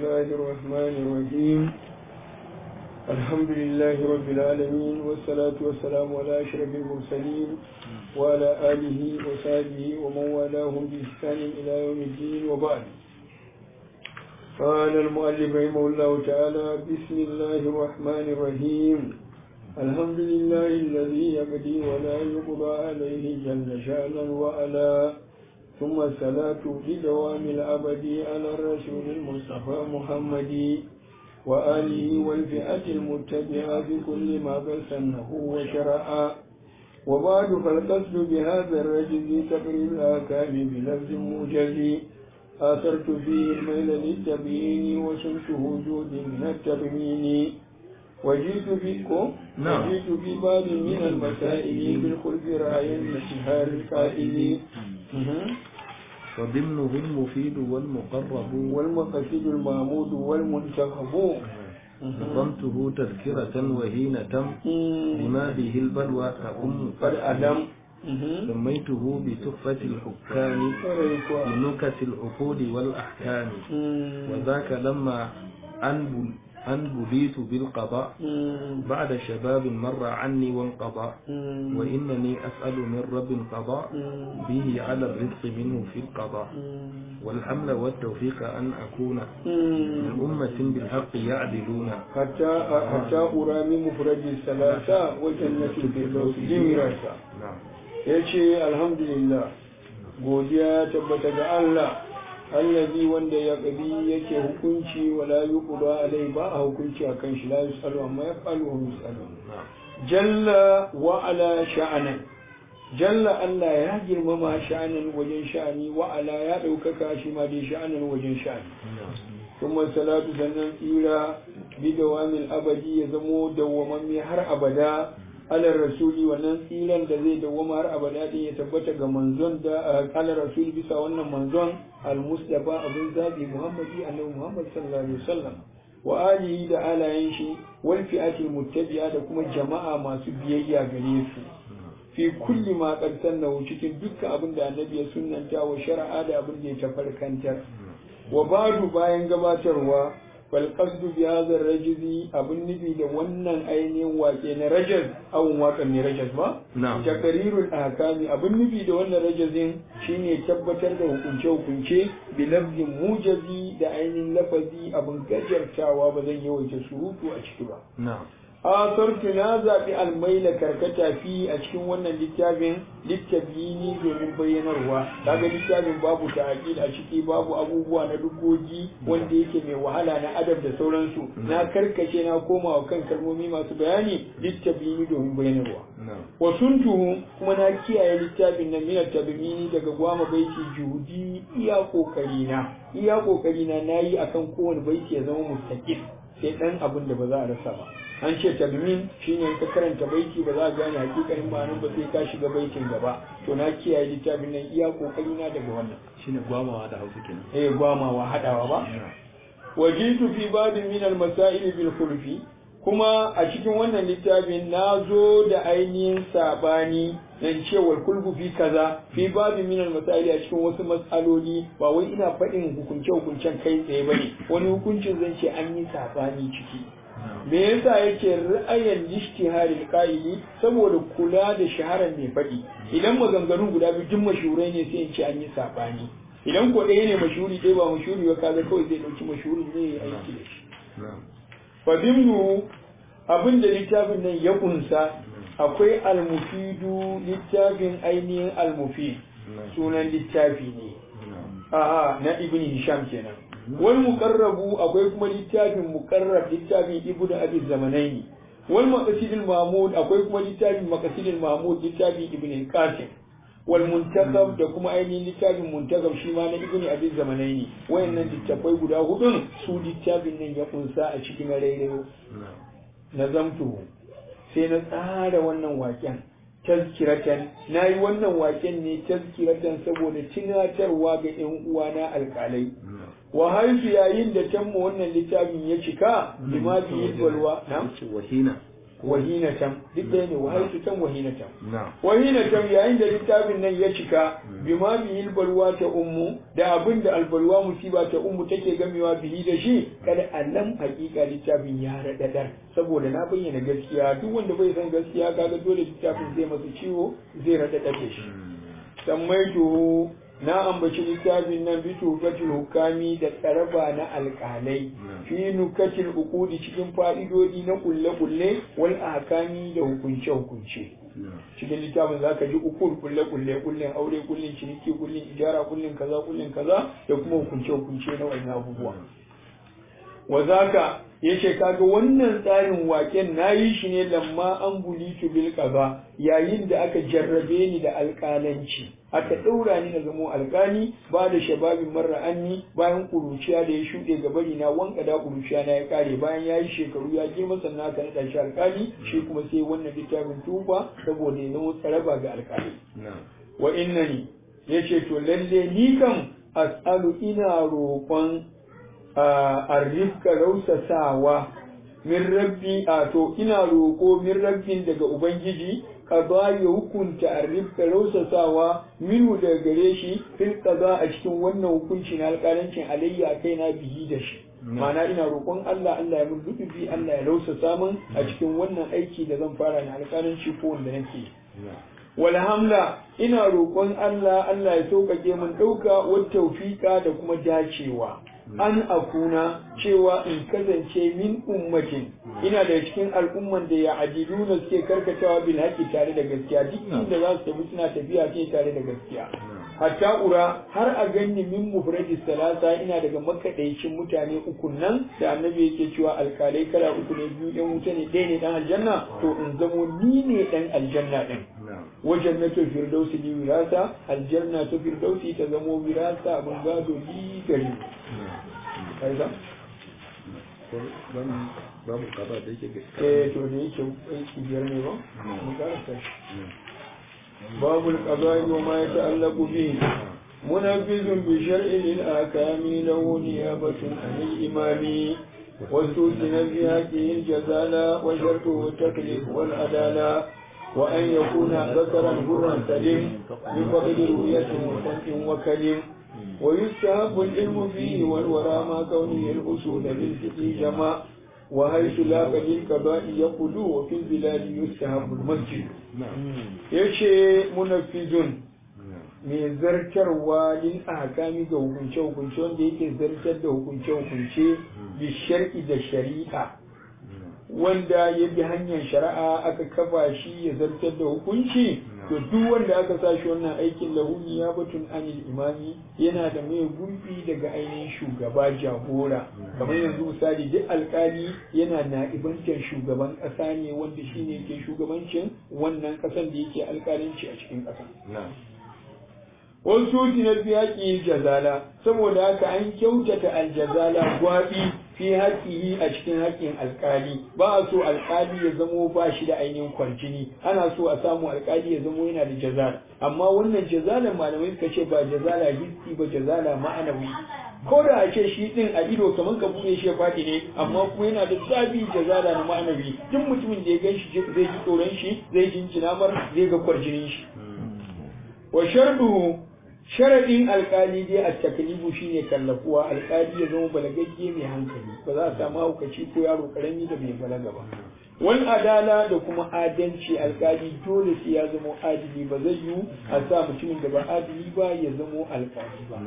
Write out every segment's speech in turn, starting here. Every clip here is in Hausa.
الله الرحمن الرحيم الحمد لله رب العالمين والصلاة والسلام على أشرف المرسلين وعلى آله وصحبه ومن والاهم بإحسان إلى يوم الدين وبعد. قال المؤلف رحمه الله تعالى: بسم الله الرحمن الرحيم الحمد لله الذي يقضي ولا يقضى عليه جل شأنا وعلا، ثم الصلاة بدوام الأبد على الرسول المصطفى محمد وآله والفئة المتبعة بكل ما قد سنه وشرع. وبعد فالقصد بهذا الرجز تقريب الآكام بلفظ موجز، آثرت فيه الميل للتبيين وسنته جودي من التبيين، وجئت في باب من المسائل بالخلف رأيا لاشتهار القائل. وضمنه المفيد والمقرب والمقصد المعمود والمنتخب، نظمته تذكرة وهينة بما به البلوى تأم قد أدم. سميته بتحفة الحكام بنكت العقول والأحكام، وذاك لما أنبليت بالقضاء بعد شباب مر عني وانقضى، وإنني أسأل من رب قضاء به على الرزق منه في القضاء، والحمل والتوفيق أن أكون من أمة بالحق يعدلون حتى أرى من مفرد الثلاثة وجنة الفردوس جميرة. yace alhamdulillah, godiya tabbata ga Allah allazi wanda ya kabi yake hukunci wala yuqda alai, ba a hukunci akan shi, la yusalu amma yafalu wa yusalu. Jalla wa ala sha'anan, jalla Allah ya girmama sha'anan wajen sha'ani, wa ala ya daukaka shi ma dai sha'anan wajen sha'ani. kuma salatu sannan tsira bi dawamil abadi ya zamo dawwamamme har abada alar rasuli, wannan tsiran da zai dawwama har abada din ya tabbata ga manzon da alar rasuli bisa wannan manzon al-mustafa abun zabi muhammadi annabi muhammad sallallahu alaihi wasallam wa alihi da alayen shi wal fi'atil muttabi'a da kuma jama'a masu biyayya gare su fi kulli ma qad sannahu, cikin dukkan abin da annabi ya sunnanta wa shar'a da abin da ya tafarkantar. wa ba'du, bayan gabatarwa, fal qasdu bi hadha ar-rajzi, abun nufi da wannan ainihin wake na rajaz, awun wakan ne rajaz ba, taqrirul ahkami, abun nufi da wannan rajazin shine tabbatar da hukunce hukunce bi lafzin mujazi, da ainihin lafazi abun gajartawa, ba zan yawaita surutu a ciki ba. asartu na zaɓi almaila karkata fi a cikin wannan littafin littabini domin bayyanarwa. kaga littafin babu ta'aqid a ciki, babu abubuwa na dugogi wanda yake mai wahala na adab da sauransu, na karkace na koma wa kan kalmomi masu bayani littabini domin bayyanarwa. wa suntuhu, kuma na kiyaye littafin nan min tabini daga gwama baiti juhudi, iya kokari na nayi akan kowane baiti ya zama mustaqil, sai dan abin da ba za a rasa ba. an ce tabmin shine ka karanta baiti ba za a gane hakikanin ma'anar ba sai ka shiga baitin gaba. to na kiyaye littafin nan iya kokari na daga wannan shine gwamawa da Hausa kenan. Gwamawa hadawa ba. wajitu fi babin min al-masail bil khulfi, kuma a cikin wannan littafin na zo da ainihin sabani dan cewar kulbu fi kaza fi babin min al-masail, a cikin wasu matsaloli, ba wai ina faɗin hukunce-hukuncen kai tsaye bane, wani hukuncin zan ce an yi sabani ciki. me yasa yake ra'ayin ishtiharil qaili, saboda kula da shaharar mai faɗi. idan maganganun guda biyu duk mashurai ne sai in ce an yi sabani, idan ko ɗaya ne mashuri ɗaya ba mashuri ba, kaga kawai zai ɗauki mashuri ne ya aiki da shi. fadimnu, abin da littafin nan ya kunsa, akwai almufidu, littafin ainihin almufid sunan littafi ne na ibn hisham kenan. wal muqarrabu, akwai kuma littafin muqarrab, littafin ibn abi zamanaini. wal maqasidul mahmud, akwai kuma littafin maqasidul mahmud, littafin ibn al-qasim. wal muntakab, da kuma ainihin littafin muntakab shi ma na ibn abi zamanaini. wayannan littafai guda hudun su littafin nan ya kunsa a cikin rairayo. nazamtu, sai na tsara wannan waken tazkiratan, nayi wannan waken ne tazkiratan saboda tunatarwa ga ƴan uwana alƙalai. wa haifu, yayin da tamma wannan littafin ya cika, lima bi balwa na wahinatan duk ɗaya ne wahaytutan wahinatan wahinatan yayin da littafin nan ya cika bima bihil balwa ta ummu da abin da albalwa musiba ta ummu take gamewa bihi da shi kada alam hakika littafin ya radadar saboda na bayyana gaskiya duk wanda bai san gaskiya kaga dole littafin zai masa ciwo zai radadar da shi sammaitu na ambaci littafin nan bitu fatil hukami da tsaraba na alƙalai fi nukatil uqudi cikin fa'idodi na kulle-kulle wal ahkami da hukunce-hukunce cikin littafin zaka ji ukul kulle-kulle kullin aure kullin ciniki kullin ijara kullin kaza da kuma hukunce-hukunce na wannan abubuwa wa zaka yace kaga wannan tsarin waken nayi shi ne lamma an bulitu bil qaza yayin da aka jarrabe ni da alƙalanci aka daura ni na zamo alƙali ba da shababin marra anni bayan kuruciya da ya shuɗe ga bari na wanka da kuruciya na ya kare bayan yayi shekaru ya girma sannan aka nada shi alƙali shi kuma sai wannan littafin tufa saboda ya zama tsaraba ga alƙali wa innani yace to lalle ni kam as'alu ina roƙon arrifka rausasawa min rabbi to ina roƙo min rabbin daga ubangiji kaza ya hukunta arrifka rausasawa minu daga gare shi fil kaza a cikin wannan hukunci na alƙalancin alayya kai na bihi da shi ma'ana ina roƙon Allah ya mun lutufi Allah ya rausasa min a cikin wannan aiki da zan fara na alƙalanci ko wanda nake walhamla ina roƙon Allah ya sauƙaƙe min ɗauka wa tawfiqa da kuma dacewa an akuna cewa in kasance min ummatin ina da cikin al'umman da ya adiluna suke karkatawa bil haqqi tare da gaskiya duk inda za su tafi suna tafiya ce tare da gaskiya hatta ura har a ganni min mufradis salasa ina daga makadaicin mutane uku nan da annabi yake cewa alkalai kala uku ne biyu ɗan wuta ne ɗaya ne ɗan aljanna to in zamo ni ne ɗan aljanna ɗin wa jannatul firdausi li wirasa aljanna ta firdausi ta zamo wirasa abin gado li gari kaida babu kaza da yake to da yake aiki biyar ne ba mun karanta باب القضاء وما يتعلق به منفذ بشرع للآكام له نيابة عن الإمام واستوزن في حقه الجزالة وشرطه التكليف والعدالة وأن يكون ذكرا حرا سليم بفضل رؤية وصنع وكلم ويستحب العلم فيه والورى ما كونه الأصول بالفقه جمع وحيث لا للقضاء يقول وفي البلاد يستحب المسجد yace munaffizun mai zartarwa lil ahkami ga hukunce wanda yake zartar da hukunce bi shar'i da shari'a wanda ya bi hanyar shari'a aka kafa shi ya zartar da hukunci to duk wanda aka sa shi wannan aikin lahuni ya batun anil imami yana da mai gurbi daga ainihin shugaba jagora kamar yanzu misali duk alkali yana na'ibantar shugaban kasa ne wanda shine ke shugabancin wannan kasan da yake alkalinci a cikin kasa wasu na biyaki jazala saboda haka an kyautata aljazala gwabi fi haƙihi a cikin haƙin alƙali ba a so alƙali ya zamo ba shi da ainihin kwarjini ana so a samu alƙali ya zamo yana da jazala amma wannan jazalan malamai suka ce ba jazala hissi ba jazala ma'anawi ko da a ce shi din a ido kamar ka buɗe shi ya faɗi ne amma kuma yana da zabi jazala na ma'anawi duk mutumin da ya gan shi zai ji tsoron shi zai jinjina mar zai ga kwarjinin shi wa sharduhu sharadin alkali dai a taklifu shine kallafuwa alkali ya zama balagagge mai hankali ba za a samu haukaci ko yaro karami da bai balaga ba wal adala da kuma adalci alkali dole sai ya zama adili ba zai yiwu a sa mutumin da ba adili ba ya zama alkali ba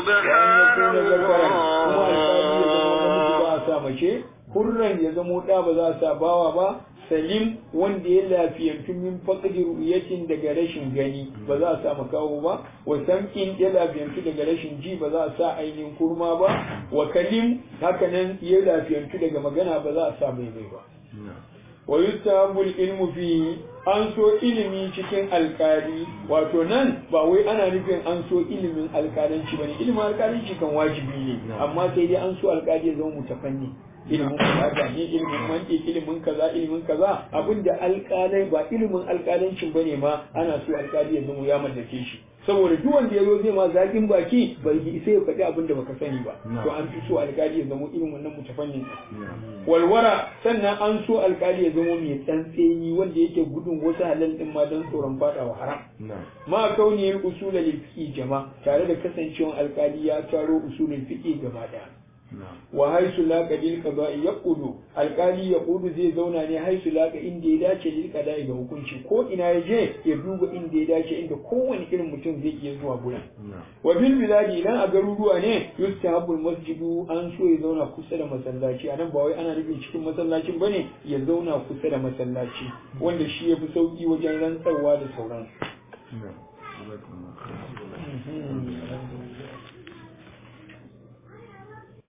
kuma alkali ya zama namiji ba a sa mace hurran ya zama da ba za a sa bawa ba salim wanda ya lafiyantu min faqdi ru'yatin daga rashin gani ba za a sa makawo ba wa sam'in ya lafiyantu daga rashin ji ba za a sa ainihin kurma ba wa kalim hakanan ya lafiyantu daga magana ba za a sa bai ba wa yustahabbu ilmu fi an so ilimi cikin alkali wato nan ba wai ana nufin an so ilimin alkalanci bane ilimin alkalanci kan wajibi ne amma sai dai an so alkali ya zama mutafanni ilimin kaza ne ilimin mantiq ilimin kaza abinda alƙalai ba ilimin alƙalancin bane ma ana so alƙali ya zama ya mallake shi saboda duk wanda ya zo zai ma zaƙin baki bai yi sai ya faɗi abin da baka sani ba to an fi so alƙali ya zama irin wannan mutafannin walwara sannan an so alƙali ya zama mai tsantseni wanda yake gudun wasu halal din ma don tsoron faɗawa haram ma kauni usulul fiqh jama tare da kasancewan alƙali ya taro usulul fiqh gaba daya wa haisu laqa lil qada'i yaqudu alqali yaqudu zai zauna ne haisu laqa inda ya dace lil qada'i ga hukunci ko ina ya je ya duba inda ya dace inda kowane irin mutum zai iya zuwa gurin wa bil biladi idan a garuruwa ne yustahabul masjidu an so ya zauna kusa da masallaci anan ba wai ana nufin cikin masallacin bane ya zauna kusa da masallaci wanda shi yafi sauki wajen rantsarwa da sauransu